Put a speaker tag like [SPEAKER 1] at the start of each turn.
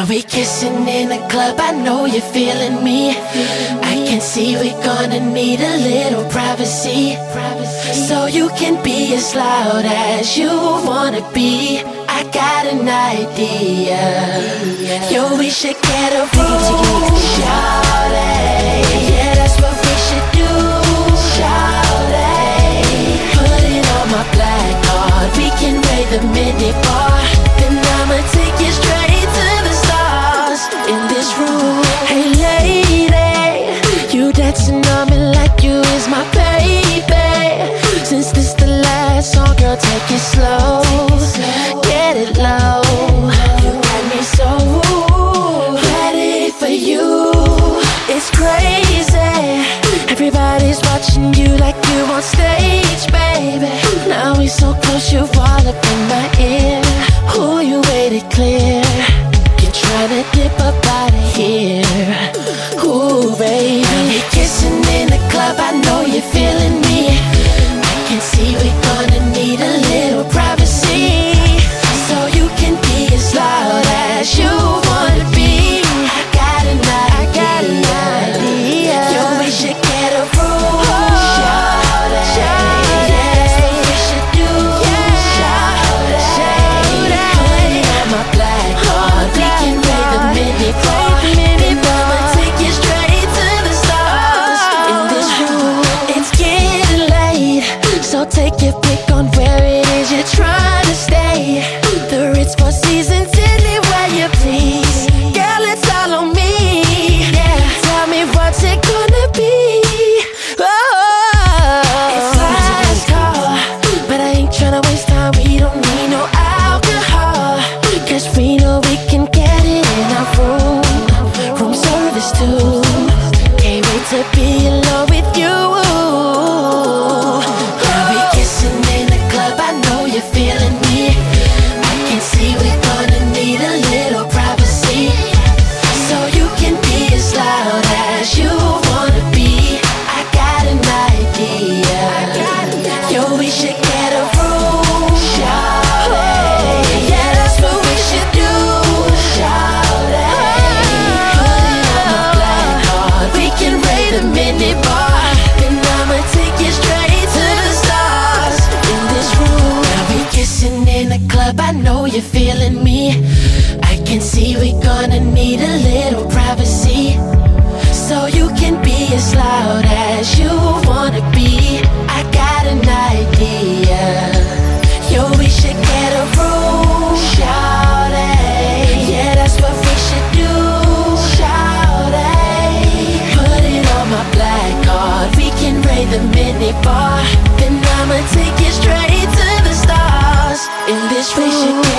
[SPEAKER 1] we kissing in the club, I know you're feeling me. I can see we're gonna need a little privacy, so you can be as loud as you wanna be. I got an idea. Yo, we should get a room, shout it. Yeah, that's what we should do, shout it. Put it on my black card, we can raid the mini bar. Then I'ma take you straight to the stars in this room. Hey lady, you dancing on me like you is my baby. Since this the last song, girl, take it slow, get it low. You got me so ready for you. It's crazy, everybody's watching you like you on stage, baby. Now we so close, you all up in my ear. Who you waited clear? You're trying to dip up out of here. Ooh, baby, we kissing in the club, I know you're feeling me. I can see we're gonna need a little privacy, so you can be as loud as you wanna be. I got an idea. Yo, we should get a room, shout it. Yeah, that's what we should do, shout it. Put it on my black card, we can raid the mini bar. Then I'ma take you straight to the stars in this room. It's getting late, so take your pick on where it is you're trying to stay. The Ritz, Four Seasons, anywhere you please. Girl, it's all on me. Yeah, tell me what's it gonna be. Oh, it's last call, but I ain't tryna waste time. We don't need no alcohol, 'cause we know we can get it in our room service too. Can't wait to be alone with you. Now we kissing in the club, I know you're feeling me. I can see we're gonna need a little privacy, so you can be as loud as you wanna be. I got an idea. Yo, we should get a room, shout it. Yeah, that's what we should do, shout it. Put it on my black card, we can raid a mini bar. Then I'ma take you straight to the stars in this room. Now we kissing in the club, I know you're feeling me. I can see we're gonna need a little privacy, so you can be as loud as you wanna be. I got an idea. Yo, we should get a room, shout it. Yeah, that's what we should do, shout it. Put it on my black card, we can raid the mini bar. Then I'ma take you straight to the stars in this room. We should get